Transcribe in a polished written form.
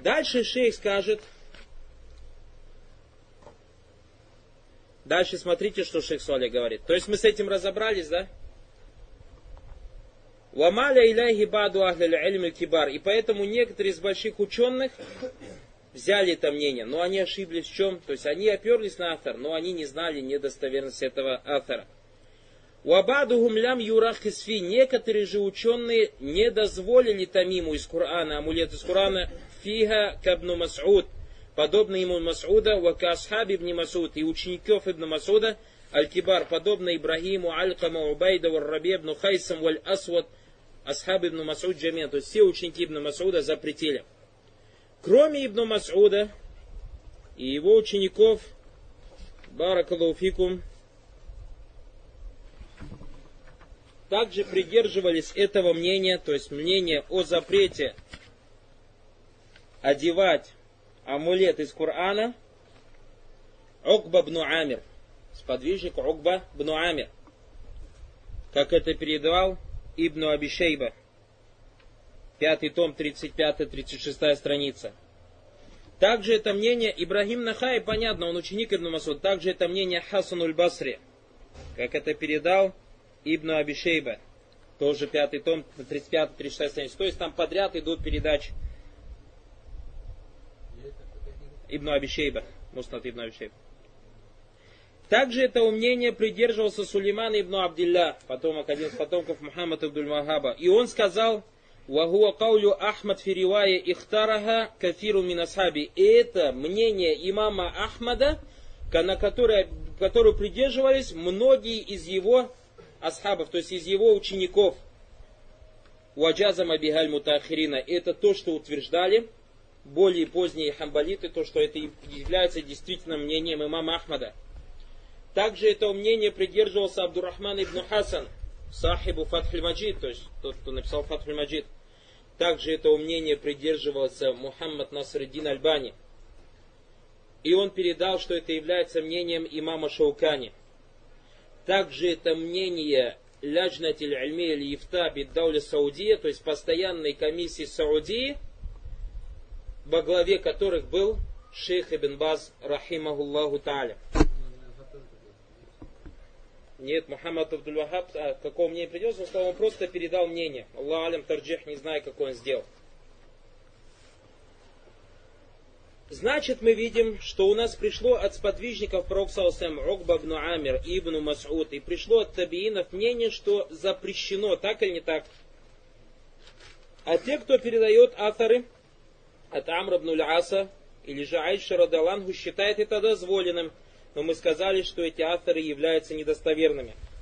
Дальше шейх скажет. Дальше смотрите, что шейх Салих говорит. То есть мы с этим разобрались, да? Вамаля иляхи баду ахляль илм кибар. И поэтому некоторые из больших ученых взяли это мнение, но они ошиблись в чем? То есть они оперлись на автор, но они не знали недостоверности этого автора. Уабадухум лям юрах исфи. Некоторые же ученые не дозволили тамиму из Корана, амулет из Корана, фига кабну Мас'уд, подобно ему Мас'уда, вака асхаби ибн Мас'уд, и учеников ибн Мас'уда, аль-кибар, подобно Ибрагиму, аль-Кама, Убайда, валь-Раби ибн Хайсам, валь-Асвад, асхаб ибн Мас'уд джамиан. То есть все ученики ибн Мас'уда запретили. Кроме ибн Мас'уда и его учеников, баракаллаху фикум, также придерживались этого мнения, то есть мнения о запрете одевать амулет из Корана, Укба бн Амир, сподвижник Укба бн Амир, как это передавал Ибн Аби Шейба, 5 том, 35-36 страница. Также это мнение Ибрагим Нахай, понятно, он ученик Ибн Мас'уд. Также это мнение Хасан аль-Басри, как это передал Ибн Аби Шейба, тоже 5 том, 35-36 страница. То есть там подряд идут передачи. Ибн Аби Шейба, Муснад Ибн Аби Шейба. Также это мнение придерживался Сулейман ибн Абдилля, один из потомков Мухаммада ибн Вахаба. И он сказал: «Вахуа каулю Ахмад фиривая ихтараха кафиру мин асхаби». И это мнение имама Ахмада, на которое придерживались многие из его асхабов, то есть из его учеников. «Ваджазама бихаль мутахирина». Это то, что утверждали более поздние хамбалиты, то, что это является действительно мнением имама Ахмада. Также это мнение придерживался Абдуррахман ибн Хасан, сахибу Фатхуль Маджид, то есть тот, кто написал Фатхуль Маджид. Также это мнение придерживался Мухаммад Насриддин Альбани. И он передал, что это является мнением имама Шаукани. Также это мнение Ляджнатиль Альми аль-Ифта бid-Дауля Саудия, то есть постоянной комиссии Саудии, во главе которых был шейх Ибн Баз, рахимахуллаху та'аля. Нет, Мухаммад Абдуль Вахаб, какого мнения придется, он сказал, он просто передал мнение. Аллах алям тарджих, не знаю, какой он сделал. Значит, мы видим, что у нас пришло от сподвижников пророка саллаллаху Укба бн Амир и ибн Мас'уд, и пришло от табиинов мнение, что запрещено, так или не так. А те, кто передает авторы от Амр ибн Аль-Аса или же Айша радаллаху, считает это дозволенным. Но мы сказали, что эти авторы являются недостоверными.